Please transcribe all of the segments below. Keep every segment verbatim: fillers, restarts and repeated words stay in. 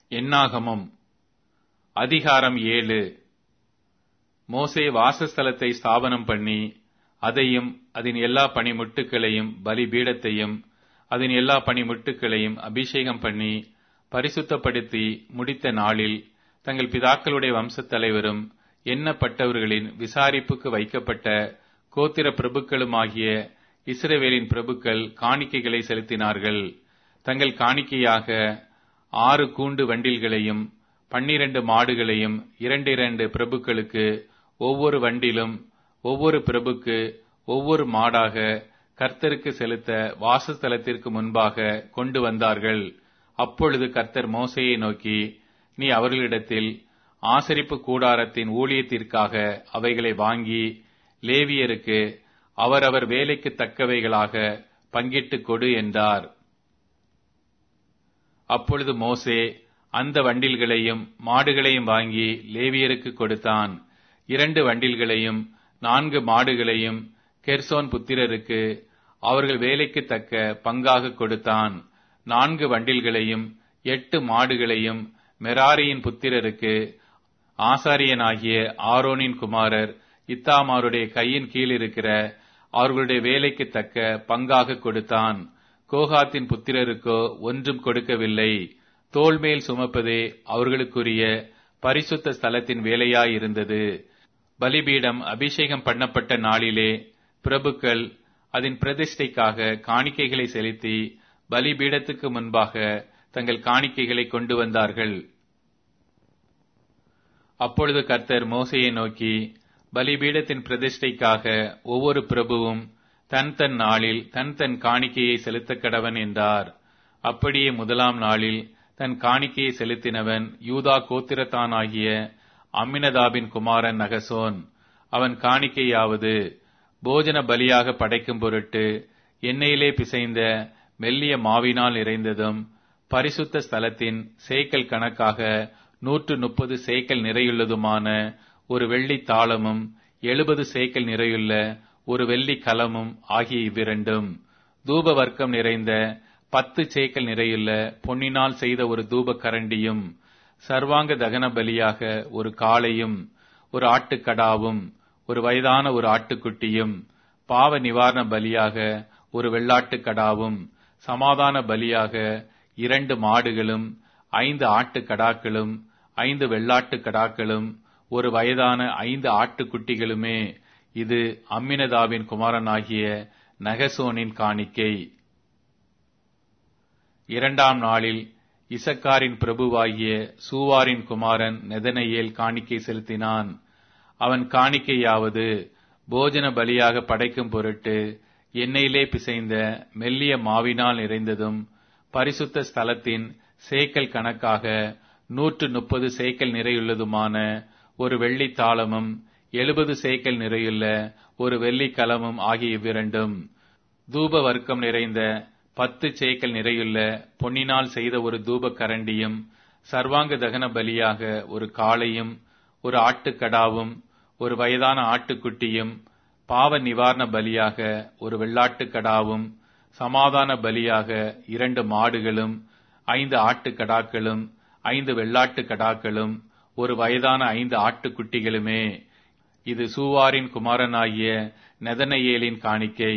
என்னாகமம் அதிகாரம் ஏழு. மோசே வாசஸ்தலத்தை ஸ்தாபனம் பண்ணி அதையும் அதன் எல்லா பணிமுட்டுகளையும் பலிபீடத்தையும் அதன் எல்லா பணிமுட்டுகளையும் அபிஷேகம் பண்ணி பரிசுத்தப்படுத்தி முடித்த நாளில் தங்கள் பிதாக்களுடைய வம்சத் தலைவரும் எண்ணப்பட்டவர்களின் விசாரிப்புக்கு வைக்கப்பட்ட கோத்திர பிரபுக்களுமாகிய இஸ்ரவேலின் பிரபுக்கள் காணிக்கைகளை செலுத்தினார்கள். தங்கள் காணிக்கையாக ஆறு கூண்டு வண்டில்களையும் பன்னிரண்டு மாடுகளையும் இரண்டு இரண்டு பிரபுக்களுக்கு ஒவ்வொரு வண்டிலும் ஒவ்வொரு பிரபுக்கு ஒவ்வொரு மாடாக கர்த்தருக்கு செலுத்த வாசஸ்தலத்திற்கு முன்பாக கொண்டு வந்தார்கள். அப்பொழுது கர்த்தர் மோசேயை நோக்கி, நீ அவர்களிடத்தில் ஆசரிப்பு கூடாரத்தின் ஊழியத்திற்காக அவைகளை வாங்கி லேவியருக்கு அவரவர் வேலைக்கு தக்கவைகளாக பங்கிட்டுக் கொடு என்றார். அப்பொழுது மோசே அந்த வண்டில்களையும் மாடுகளையும் வாங்கி லேவியருக்கு கொடுத்தான். இரண்டு வண்டில்களையும் நான்கு மாடுகளையும் கெர்சோன் புத்திரருக்கு அவர்கள் வேலைக்கு தக்க பங்காக கொடுத்தான். நான்கு வண்டில்களையும் எட்டு மாடுகளையும் மெராரியின் புத்திரருக்கு ஆசாரியனாகிய ஆரோனின் குமாரர் இத்தாமாருடைய கையின் கீழ் இருக்கிற அவர்களுடைய வேலைக்கு தக்க பங்காக கொடுத்தான். கோகாத்தின் புத்திரருக்கோ ஒன்றும் கொடுக்கவில்லை. தோள் மேல் சுமப்பதே அவர்களுக்குரிய பரிசுத்த ஸ்தலத்தின் வேலையாயிருந்தது. பலிபீடம் அபிஷேகம் பண்ணப்பட்ட நாளிலே பிரபுக்கள் அதன் பிரதிஷ்டைக்காக காணிக்கைகளை செலுத்தி பலிபீடத்துக்கு முன்பாக தங்கள் காணிக்கைகளை கொண்டு வந்தார்கள். அப்பொழுது கர்த்தர் மோசேயை நோக்கி, பலிபீடத்தின் பிரதிஷ்டைக்காக ஒவ்வொரு பிரபுவும் தன் தன் நாளில் தன் தன் காணிக்கையை செலுத்த கடவன் என்றார். அப்படியே முதலாம் நாளில் தன் காணிக்கையை செலுத்தினவன் யூதா கோத்திரத்தானாகிய அம்மினதாபின் குமாரன் நகசோன். அவன் காணிக்கையாவது, போஜன பலியாக படைக்கும் பொருட்டு எண்ணெயிலே பிசைந்த மெல்லிய மாவினால் நிறைந்ததும் பரிசுத்த ஸ்தலத்தின் சேக்கல் கணக்காக நூற்று முப்பது சேக்கல் நிறையுள்ளதுமான ஒரு வெள்ளி தாளமும் எழுபது சேக்கல் நிறையுள்ள ஒரு வெள்ளி கலமும் ஆகிய இவ்விரண்டும், தூப வர்க்கம் நிறைந்த பத்து சேக்கல் நிறையுள்ள பொன்னினால் செய்த ஒரு தூப கரண்டியும், சர்வாங்க தகன பலியாக ஒரு காளையும் ஒரு ஆட்டுக்கடாவும் ஒரு வயதான ஒரு ஆட்டுக்குட்டியும், பாவ நிவாரண பலியாக ஒரு வெள்ளாட்டுக்கடாவும், சமாதான பலியாக இரண்டு மாடுகளும் ஐந்து ஆட்டுக்கடாக்களும் ஐந்து வெள்ளாட்டுக்கடாக்களும் ஒரு வயதான ஐந்து ஆட்டுக்குட்டிகளுமே. இது அம்மினதாவின் குமாரனாகிய நகசோனின் காணிக்கை. இரண்டாம் நாளில் இசக்காரின் பிரபுவாகிய சூவாரின் குமாரன் நெதனெயேல் காணிக்கை செலுத்தினான். அவன் காணிக்கையாவது, போஜன பலியாக படைக்கும் பொருட்டு எண்ணெயிலே பிசைந்த மெல்லிய மாவினால் நிறைந்ததும் பரிசுத்த ஸ்தலத்தின் சேக்கல் கணக்காக நூற்று முப்பது சேக்கல் நிறையுள்ளதுமான ஒரு வெள்ளி தாளமும் எழுபது சேக்கல் நிறையுள்ள ஒரு வெள்ளி கலமும் ஆகிய இவ்விரண்டும், தூப வர்க்கம் நிறைந்த பத்து சேக்கல் நிறையுள்ள பொன்னினால் செய்த ஒரு தூப கரண்டியும், சர்வாங்க தகன பலியாக ஒரு காளையும் ஒரு ஆட்டுக்கடாவும் ஒரு வயதான ஆட்டுக்குட்டியும், பாவ நிவாரண பலியாக ஒரு வெள்ளாட்டுக்கடாவும், சமாதான பலியாக இரண்டு மாடுகளும் ஐந்து ஆட்டுக்கடாக்களும் ஐந்து வெள்ளாட்டுக்கடாக்களும் ஒரு வயதான ஐந்து ஆட்டுக்குட்டிகளுமே. இது சூவாரின் குமாரனாகிய நெதனெயேலின் காணிக்கை.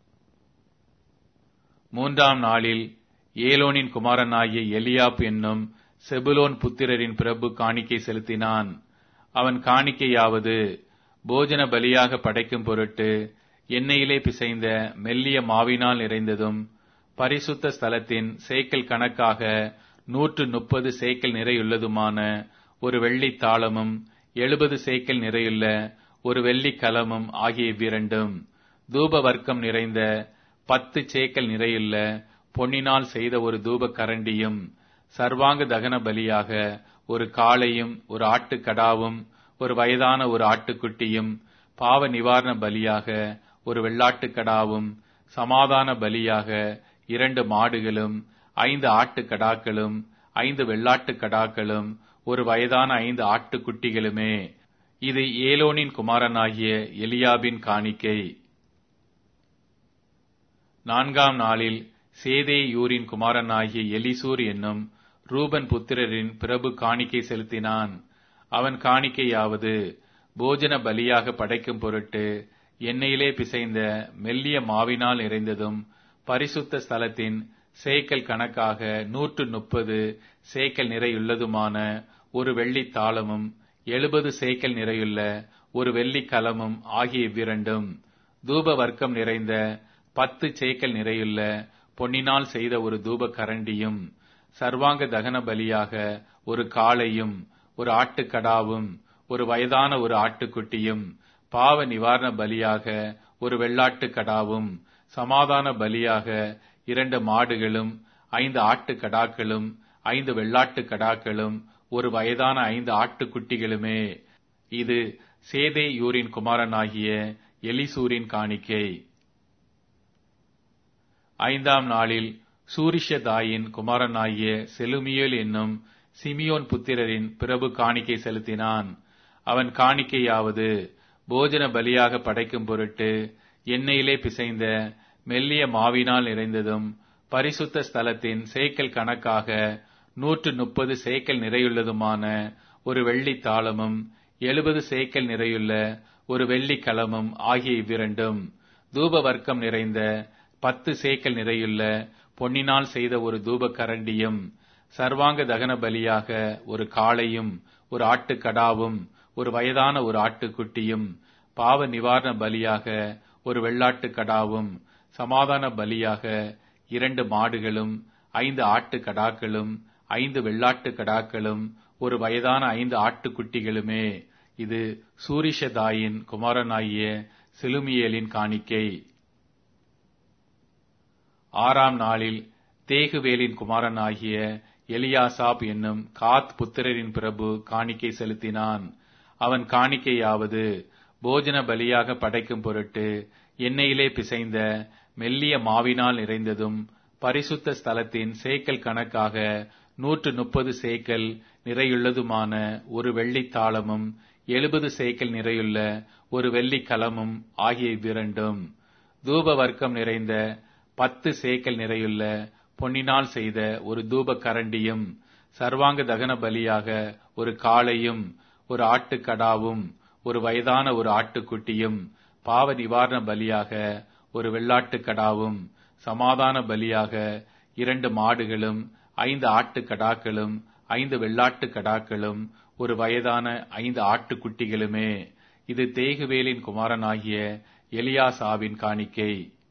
மூன்றாம் நாளில் ஏலோனின் குமாரனாகிய எலியாப் என்னும் செபுலோன் புத்திரரின் பிரபு காணிக்கை செலுத்தினான். அவன் காணிக்கையாவது, போஜன பலியாக படைக்கும் பொருட்டு எண்ணெயிலே பிசைந்த மெல்லிய மாவினால் நிறைந்ததும் பரிசுத்த ஸ்தலத்தின் சேக்கல் கணக்காக நூற்று முப்பது சேக்கல் நிறையுள்ளதுமான ஒரு வெள்ளி தாளமும் எழுபது சேக்கல் நிறையுள்ள ஒரு வெள்ளி கலமும் ஆகிய இவ்விரண்டும், தூப வர்க்கம் நிறைந்த பத்து சேக்கல் நிறையுள்ள பொன்னினால் செய்த ஒரு தூப கரண்டியும், சர்வாங்க தகன பலியாக ஒரு காளையும் ஒரு ஆட்டுக்கடாவும் ஒரு வயதான ஒரு ஆட்டுக்குட்டியும், பாவ நிவாரண பலியாக ஒரு வெள்ளாட்டுக்கடாவும், சமாதான பலியாக இரண்டு மாடுகளும் ஐந்து ஆட்டுக்கடாக்களும் ஐந்து வெள்ளாட்டுக்கடாக்களும் ஒரு வயதான ஐந்து ஆட்டுக்குட்டிகளுமே. இது ஏலோனின் குமாரனாகிய எலியாபின் காணிக்கை. நான்காம் நாளில் சேதேயூரின் குமாரனாகிய எலிசூர் என்னும் ரூபன் புத்திரரின் பிரபு காணிக்கை செலுத்தினான். அவன் காணிக்கையாவது, போஜன பலியாக படைக்கும் பொருட்டு எண்ணெயிலே பிசைந்த மெல்லிய மாவினால் நிறைந்ததும் பரிசுத்த ஸ்தலத்தின் சேக்கல் கணக்காக நூற்று முப்பது சேக்கல் நிறையுள்ளதுமான ஒரு வெள்ளித் தாளமும் எழுபது சேக்கல் நிறையுள்ள ஒரு வெள்ளிக் கலமும் ஆகிய இவ்விரண்டும், தூப வர்க்கம் நிறைந்த பத்து சேக்கல் நிறையுள்ள பொன்னினால் செய்த ஒரு தூப கரண்டியும், சர்வாங்க தகன பலியாக ஒரு காளையும் ஒரு ஆட்டுக்கடாவும் ஒரு வயதான ஒரு ஆட்டுக்குட்டியும், பாவ நிவாரண பலியாக ஒரு வெள்ளாட்டுக் கடாவும், சமாதான பலியாக இரண்டு மாடுகளும் ஐந்து ஆட்டுக்கடாக்களும் ஐந்து வெள்ளாட்டுக் கடாக்களும் ஒரு வயதான ஐந்து ஆட்டுக்குட்டிகளுமே. இது சேதேயூரின் குமாரனாகிய எலிசூரின் காணிக்கை. ஐந்தாம் நாளில் சூரிஷதாயின் குமாரனாகிய செலுமியேல் என்னும் சிமியோன் புத்திரரின் பிரபு காணிக்கை செலுத்தினான். அவன் காணிக்கையாவது, போஜன பலியாக படைக்கும் பொருட்டு எண்ணெயிலே பிசைந்த மெல்லிய மாவினால் நிறைந்ததும் பரிசுத்த ஸ்தலத்தின் சேக்கல் கணக்காக நூற்று முப்பது சேக்கல் நிறையுள்ளதுமான ஒரு வெள்ளித் தாளமும் எழுபது சேக்கல் நிறையுள்ள ஒரு வெள்ளிக் கலமும் ஆகிய இவ்விரண்டும், தூப வர்க்கம் நிறைந்த பத்து சேக்கல் நிறையுள்ள பொன்னினால் செய்த ஒரு தூப கரண்டியும், சர்வாங்க தகன பலியாக ஒரு காளையும் ஒரு ஆட்டுக்கடாவும் ஒரு வயதான ஒரு ஆட்டுக்குட்டியும், பாவ நிவாரண பலியாக ஒரு வெள்ளாட்டுக் கடாவும், சமாதான பலியாக இரண்டு மாடுகளும் ஐந்து ஆட்டுக்கடாக்களும் ஐந்து வெள்ளாட்டுக் கடாக்களும் ஒரு வயதான ஐந்து ஆட்டுக்குட்டிகளுமே. இது சூரிஷதாயின் குமாரனாகிய செலுமியேலின் காணிக்கை. ஆறாம் நாளில் தேகுவேலின் குமாரனாகிய எலியாசாப் என்னும் காத் புத்திரரின் பிரபு காணிக்கை செலுத்தினான். அவன் காணிக்கையாவது, போஜன பலியாக படைக்கும் பொருட்டு எண்ணெயிலே பிசைந்த மெல்லிய மாவினால் நிறைந்ததும் பரிசுத்த ஸ்தலத்தின் சேக்கல் கணக்காக நூற்று முப்பது சேக்கல் நிறையுள்ளதுமான ஒரு வெள்ளித் தாளமும் எழுபது சேக்கல் நிறையுள்ள ஒரு வெள்ளிக் கலமும் ஆகிய இவ்விரண்டும், தூப வர்க்கம் நிறைந்த பத்து சேக்கல் நிறையுள்ள பொன்னினால் செய்த ஒரு தூப கரண்டியும், சர்வாங்க தகன பலியாக ஒரு காளையும் ஒரு ஆட்டுக்கடாவும் ஒரு வயதான ஒரு ஆட்டுக்குட்டியும், பாவ நிவாரண பலியாக ஒரு வெள்ளாட்டுக் கடாவும், சமாதான பலியாக இரண்டு மாடுகளும் ஐந்து ஆட்டுக்கடாக்களும் ஐந்து வெள்ளாட்டுக் கடாக்களும் ஒரு வயதான ஐந்து ஆட்டுக்குட்டிகளுமே. இது தேகுவேலின் குமாரனாகிய எலியாசாவின் காணிக்கை.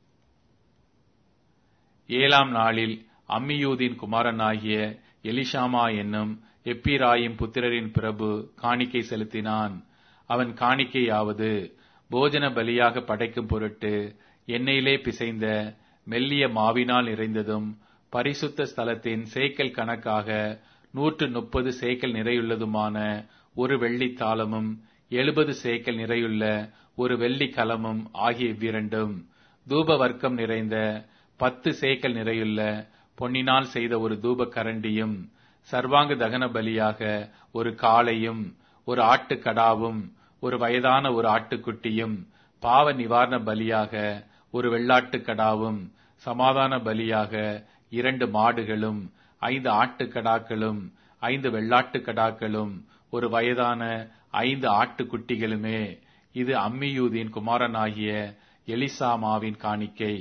ஏழாம் நாளில் அம்மியூதின் குமாரனாகிய எலிஷாமா என்னும் எப்பிராயிம் புத்திரரின் பிரபு காணிக்கை செலுத்தினான். அவன் காணிக்கையாவது, போஜன பலியாக படைக்கும் பொருட்டு எண்ணெயிலே பிசைந்த மெல்லிய மாவினால் நிறைந்ததும் பரிசுத்த ஸ்தலத்தின் சேக்கல் கணக்காக நூற்று முப்பது சேக்கல் நிறையுள்ளதுமான ஒரு வெள்ளித் தாளமும் எழுபது சேக்கல் நிறையுள்ள ஒரு வெள்ளிக் கலமும் ஆகிய இவ்விரண்டும், தூப வர்க்கம் நிறைந்த பத்து சேக்கல் நிறையுள்ள பொன்னினால் செய்த ஒரு தூப கரண்டியும், சர்வாங்க தகன பலியாக ஒரு காளையும் ஒரு ஆட்டுக்கடாவும் ஒரு வயதான ஒரு ஆட்டுக்குட்டியும், பாவ நிவாரண பலியாக ஒரு வெள்ளாட்டுக் கடாவும், சமாதான பலியாக இரண்டு மாடுகளும் ஐந்து ஆட்டுக்கடாக்களும் ஐந்து வெள்ளாட்டுக் கடாக்களும் ஒரு வயதான ஐந்து ஆட்டுக்குட்டிகளுமே. இது அம்மியூதின் குமாரனாகிய எலிசாமாவின் காணிக்கை.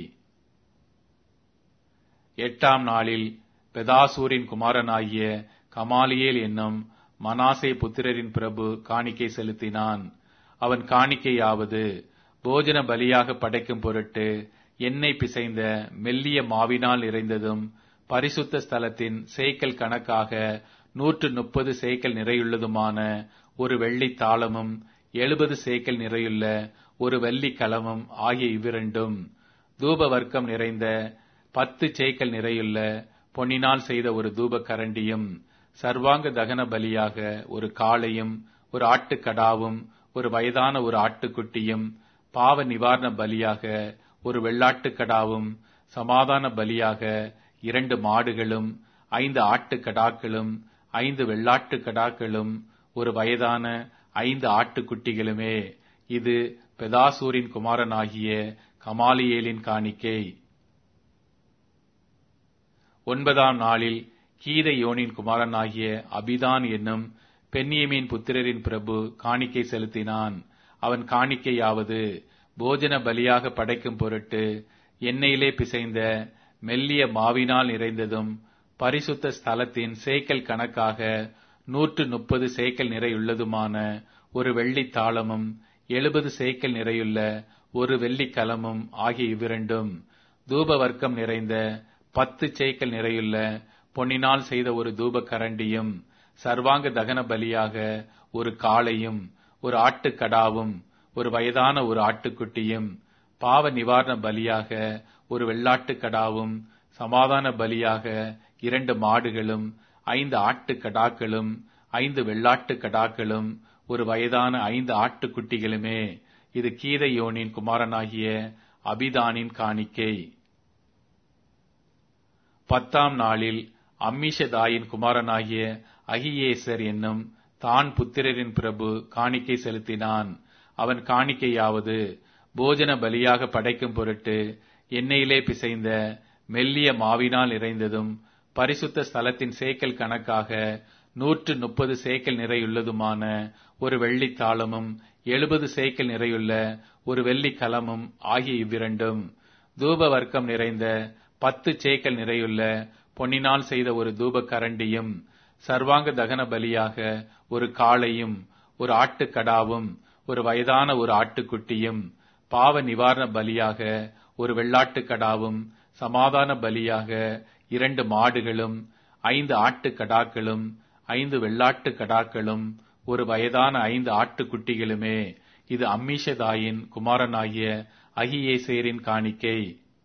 எட்டாம் நாளில் பெதாசூரின் குமாரனாகிய கமாலியேல் என்னும் மனாசே புத்திரரின் பிரபு காணிக்கை செலுத்தினான். அவன் காணிக்கையாவது, போஜன பலியாக படைக்கும் பொருட்டு எண்ணெய் பிசைந்த மெல்லிய மாவினால் நிறைந்ததும் பரிசுத்த ஸ்தலத்தின் சேக்கல் கணக்காக நூற்று முப்பது சேக்கல் நிறையுள்ளதுமான ஒரு வெள்ளித் தாளமும் எழுபது சேக்கல் நிறையுள்ள ஒரு வெள்ளிக் கலமும் ஆகிய இவ்விரண்டும், தூப வர்க்கம் நிறைந்த பத்து சேக்கல் நிறையுள்ள பொன்னினால் செய்த ஒரு தூப கரண்டியும், சர்வாங்க தகன பலியாக ஒரு காளையும் ஒரு ஆட்டுக்கடாவும் ஒரு வயதான ஒரு ஆட்டுக்குட்டியும், பாவ நிவாரண பலியாக ஒரு வெள்ளாட்டுக்கடாவும், சமாதான பலியாக இரண்டு மாடுகளும் ஐந்து ஆட்டுக்கடாக்களும் ஐந்து வெள்ளாட்டுக்கடாக்களும் ஒரு வயதான ஐந்து ஆட்டுக்குட்டிகளுமே. இது பெதாசூரின் குமாரனாகிய கமாலியேலின் காணிக்கை. ஒன்பதாம் நாளில் கீதையோனின் குமாரனாகிய அபிதான் என்னும் பென்யமீன் புத்திரரின் பிரபு காணிக்கை செலுத்தினான். அவன் காணிக்கையாவது போஜன பலியாக படைக்கும் பொருட்டு எண்ணெயிலே பிசைந்த மெல்லிய மாவினால் நிறைந்ததும் பரிசுத்த ஸ்தலத்தின் சேக்கல் கணக்காக நூற்று முப்பது சேக்கல் நிறையுள்ளதுமான ஒரு வெள்ளி தாளமும் எழுபது சேக்கல் நிறையுள்ள ஒரு வெள்ளி கலமும் ஆகிய இவ்விரண்டும், தூப வர்க்கம் நிறைந்த பத்து சேக்கல் நிறையுள்ள பொன்னினால் செய்த ஒரு தூப கரண்டியும், சர்வாங்க தகன பலியாக ஒரு காளையும் ஒரு ஆட்டுக்கடாவும் ஒரு வயதான ஒரு ஆட்டுக்குட்டியும், பாவ நிவாரண பலியாக ஒரு வெள்ளாட்டுக்கடாவும், சமாதான பலியாக இரண்டு மாடுகளும் ஐந்து ஆட்டுக்கடாக்களும் ஐந்து வெள்ளாட்டுக்கடாக்களும் ஒரு வயதான ஐந்து ஆட்டுக்குட்டிகளுமே. இது கீதையோனின் குமாரனாகிய அபிதானின் காணிக்கை. பத்தாம் நாளில் அம்மிஷதாயின் குமாரனாகிய அகியேசர் என்னும் தான் புத்திரரின் பிரபு காணிக்கை செலுத்தினான். அவன் காணிக்கையாவது போஜன பலியாக படைக்கும் பொருட்டு எண்ணெயிலே பிசைந்த மெல்லிய மாவினால் நிறைந்ததும் பரிசுத்த ஸ்தலத்தின் சேக்கல் கணக்காக நூற்று முப்பது சேக்கல் நிறையுள்ளதுமான ஒரு வெள்ளி தாளமும் எழுபது சேக்கல் நிறையுள்ள ஒரு வெள்ளி கலமும் ஆகிய இவ்விரண்டும், தூப வர்க்கம் நிறைந்த பத்து சேக்கல் நிறையுள்ள பொன்னினால் செய்த ஒரு தூப கரண்டியும், சர்வாங்க தகன பலியாக ஒரு காளையும் ஒரு ஆட்டுக்கடாவும் ஒரு வயதான ஒரு ஆட்டுக்குட்டியும், பாவ நிவாரண பலியாக ஒரு வெள்ளாட்டுக்கடாவும், சமாதான பலியாக இரண்டு மாடுகளும் ஐந்து ஆட்டுக்கடாக்களும் ஐந்து வெள்ளாட்டுக்கடாக்களும் ஒரு வயதான ஐந்து ஆட்டுக்குட்டிகளுமே. இது அம்மிஷதாயின் குமாரனாகிய அகியேசேரின் காணிக்கை.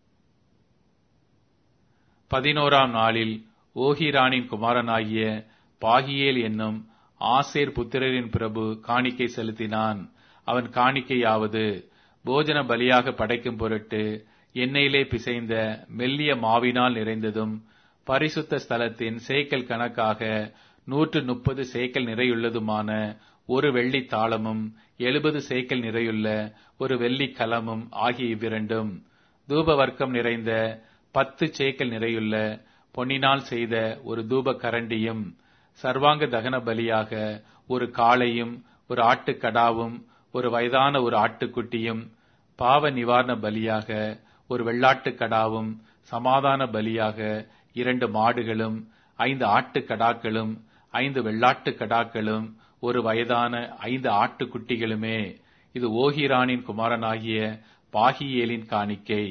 பதினோராம் நாளில் ஓஹிரானின் குமாரனாகிய பாகியேல் என்னும் ஆசேர் புத்திரரின் பிரபு காணிக்கை செலுத்தினான். அவன் காணிக்கையாவது போஜன பலியாக படைக்கும் பொருட்டு எண்ணெயிலே பிசைந்த மெல்லிய மாவினால் நிறைந்ததும் பரிசுத்த ஸ்தலத்தின் சேக்கல் கணக்காக நூற்று முப்பது சேக்கல் நிறையுள்ளதுமான ஒரு வெள்ளி தாளமும் எழுபது சேக்கல் நிறையுள்ள ஒரு வெள்ளி கலமும் ஆகிய இவ்விரண்டும், தூப வர்க்கம் நிறைந்த பத்து சேக்கல் நிறையுள்ள பொன்னினால் செய்த ஒரு தூப கரண்டியும், சர்வாங்க தகன பலியாக ஒரு காளையும் ஒரு ஆட்டுக்கடாவும் ஒரு வயதான ஒரு ஆட்டுக்குட்டியும், பாவ நிவாரண பலியாக ஒரு வெள்ளாட்டுக்கடாவும், சமாதான பலியாக இரண்டு மாடுகளும் ஐந்து ஆட்டுக்கடாக்களும் ஐந்து வெள்ளாட்டுக்கடாக்களும் ஒரு வயதான ஐந்து ஆட்டுக்குட்டிகளுமே. இது ஓஹிரானின் குமாரனாகிய பாகியேலின் காணிக்கை.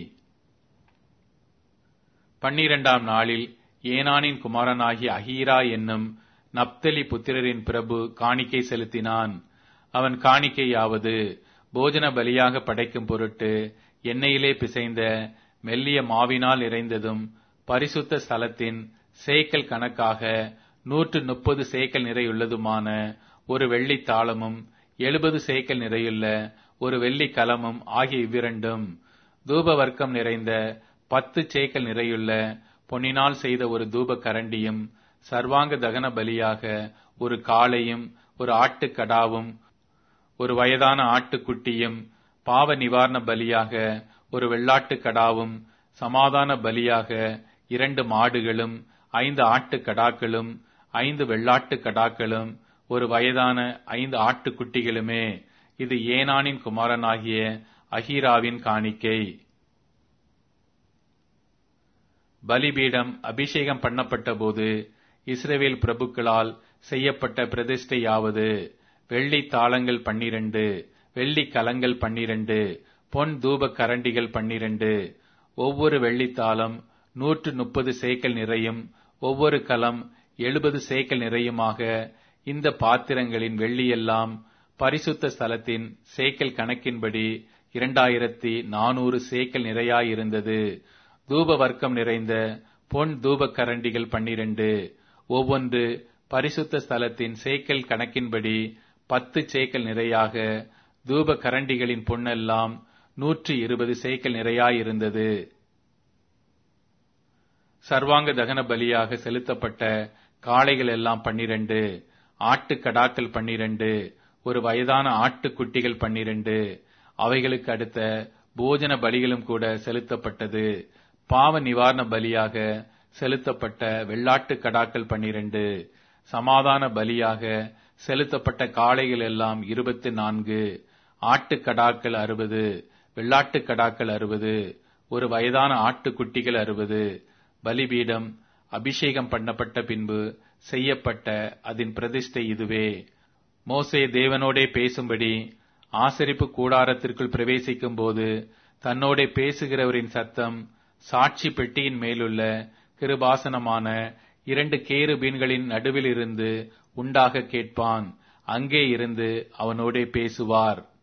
பன்னிரண்டாம் நாளில் ஏனானின் குமாரனாகிய அகீரா என்னும் நப்தலி புத்திரரின் பிரபு காணிக்கை செலுத்தினான். அவன் காணிக்கையாவது போஜன பலியாக படைக்கும் பொருட்டு எண்ணெயிலே பிசைந்த மெல்லிய மாவினால் நிறைந்ததும் பரிசுத்த ஸ்தலத்தின் சேக்கல் கணக்காக நூற்று முப்பது சேக்கல் நிறையுள்ளதுமான ஒரு வெள்ளி தாளமும் எழுபது சேக்கல் நிறையுள்ள ஒரு வெள்ளி கலமும் ஆகிய இவ்விரண்டும், தூப வர்க்கம் நிறைந்த பத்து சேக்கல் நிறையுள்ள பொன்னினால் செய்த ஒரு தூப கரண்டியும், சர்வாங்க தகன பலியாக ஒரு காளையும் ஒரு ஆட்டுக்கடாவும் ஒரு வயதான ஆட்டுக்குட்டியும், பாவ நிவாரண பலியாக ஒரு வெள்ளாட்டுக்கடாவும், சமாதான பலியாக இரண்டு மாடுகளும் ஐந்து ஆட்டுக்கடாக்களும் ஐந்து வெள்ளாட்டுக்கடாக்களும் ஒரு வயதான ஐந்து ஆட்டுக்குட்டிகளுமே. இது ஏனானின் குமாரனாகிய அகீராவின் காணிக்கை. பலிபீடம் அபிஷேகம் பண்ணப்பட்ட போது இஸ்ரவேல் பிரபுக்களால் செய்யப்பட்ட பிரதிஷ்டையாவது வெள்ளி தாளங்கள் பன்னிரண்டு, வெள்ளி கலங்கள் பன்னிரண்டு, பொன் தூப கரண்டிகள் பன்னிரண்டு, ஒவ்வொரு வெள்ளித்தாளம் நூற்று முப்பது சேக்கல் நிறையும் ஒவ்வொரு கலம் எழுபது சேக்கல் நிறையுமாக இந்த பாத்திரங்களின் வெள்ளியெல்லாம் பரிசுத்த ஸ்தலத்தின் சேக்கல் கணக்கின்படி இரண்டாயிரத்தி நானூறு சேக்கல் நிறையாயிருந்தது. தூப வர்க்கம் நிறைந்த பொன் தூப கரண்டிகள் பன்னிரண்டு, ஒவ்வொன்று பரிசுத்த ஸ்தலத்தின் சேக்கல் கணக்கின்படி பத்து சேக்கல் நிறையாக, தூப கரண்டிகளின் பொன்னெல்லாம் நூற்றி இருபது சேக்கல் நிறையாயிருந்தது. சர்வாங்க தகன பலியாக செலுத்தப்பட்ட காளைகள் எல்லாம் பன்னிரண்டு, ஆட்டுக்கடாக்கள் பன்னிரண்டு, ஒரு வயதான ஆட்டுக்குட்டிகள் பன்னிரண்டு, அவைகளுக்கு அடுத்த போஜன பலிகளும் கூட செலுத்தப்பட்டது. பாவ நிவாரண பலியாக செலுத்தப்பட்ட வெள்ளாட்டு கடாக்கள் பன்னிரண்டு, சமாதான பலியாக செலுத்தப்பட்ட காளைகள் எல்லாம் இருபத்தி நான்கு, ஆட்டுக்கடாக்கள் அறுபது, வெள்ளாட்டு கடாக்கள் அறுபது, ஒரு வயதான ஆட்டுக்குட்டிகள் அறுபது. பலிபீடம் அபிஷேகம் பண்ணப்பட்ட பின்பு செய்யப்பட்ட அதன் பிரதிஷ்டை இதுவே. மோசே தேவனோடே பேசும்படி ஆசரிப்பு கூடாரத்திற்குள் பிரவேசிக்கும் போது தன்னோடே பேசுகிறவரின் சத்தம் சாட்சி பெட்டியின் மேலுள்ள கிருபாசனமான இரண்டு கேருபீன்களின் நடுவில் இருந்து உண்டாக கேட்பான். அங்கே இருந்து அவனோடே பேசுவார்.